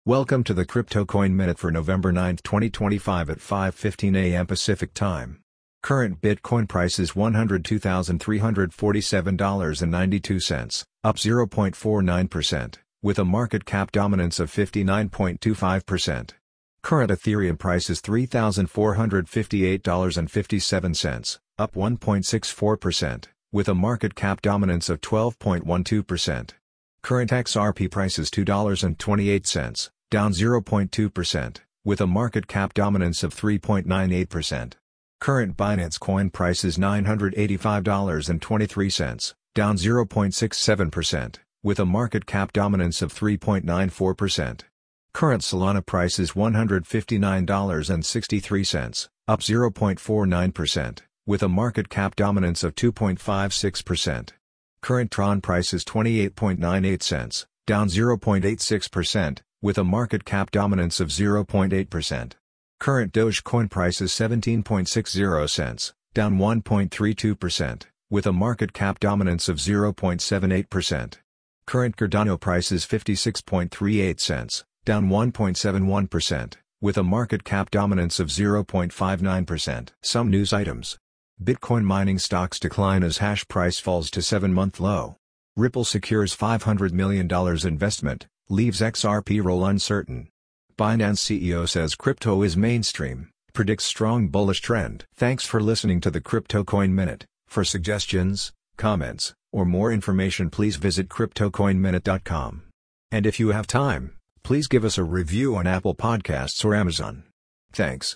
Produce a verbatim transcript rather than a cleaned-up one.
Welcome to the Crypto Coin Minute for November ninth, twenty twenty-five at five fifteen a m Pacific Time. Current Bitcoin price is one hundred two thousand three hundred forty-seven dollars and ninety-two cents, up zero point four nine percent, with a market cap dominance of fifty-nine point two five percent. Current Ethereum price is three thousand four hundred fifty-eight dollars and fifty-seven cents, up one point six four percent, with a market cap dominance of twelve point one two percent. Current X R P price is two dollars and twenty-eight cents, down zero point two percent, with a market cap dominance of three point nine eight percent. Current Binance Coin price is nine hundred eighty-five dollars and twenty-three cents, down zero point six seven percent, with a market cap dominance of three point nine four percent. Current Solana price is one hundred fifty-nine dollars and sixty-three cents, up zero point four nine percent, with a market cap dominance of two point five six percent. Current Tron price is twenty-eight point nine eight cents, down zero point eight six percent, with a market cap dominance of zero point eight percent. Current Dogecoin price is seventeen point six zero cents, down one point three two percent, with a market cap dominance of zero point seven eight percent. Current Cardano price is fifty-six point three eight cents, down one point seven one percent, with a market cap dominance of zero point five nine percent. Some news items. Bitcoin mining stocks decline as hash price falls to seven-month low. Ripple secures five hundred million dollars investment, leaves X R P roll uncertain. Binance C E O says crypto is mainstream, predicts strong bullish trend. Thanks for listening to the Crypto Coin Minute. For suggestions, comments, or more information, please visit crypto coin minute dot com. And if you have time, please give us a review on Apple Podcasts or Amazon. Thanks.